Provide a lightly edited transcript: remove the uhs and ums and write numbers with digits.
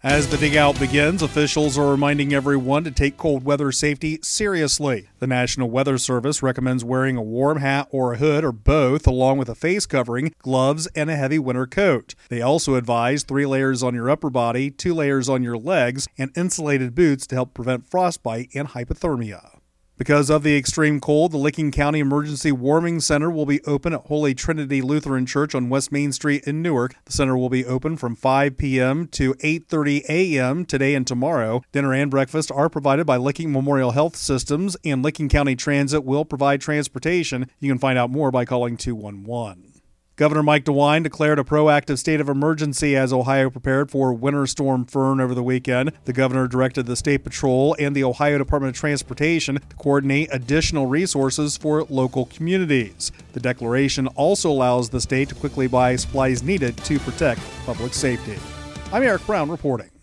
As the dig out begins, officials are reminding everyone to take cold weather safety seriously. The National Weather Service recommends wearing a warm hat or a hood or both, along with a face covering, gloves, and a heavy winter coat. They also advise 3 layers on your upper body, 2 layers on your legs, and insulated boots to help prevent frostbite and hypothermia. Because of the extreme cold, the Licking County Emergency Warming Center will be open at Holy Trinity Lutheran Church on West Main Street in Newark. The center will be open from 5 p.m. to 8:30 a.m. today and tomorrow. Dinner and breakfast are provided by Licking Memorial Health Systems, and Licking County Transit will provide transportation. You can find out more by calling 211. Governor Mike DeWine declared a proactive state of emergency as Ohio prepared for Winter Storm Fern over the weekend. The governor directed the State Patrol and the Ohio Department of Transportation to coordinate additional resources for local communities. The declaration also allows the state to quickly buy supplies needed to protect public safety. I'm Eric Brown reporting.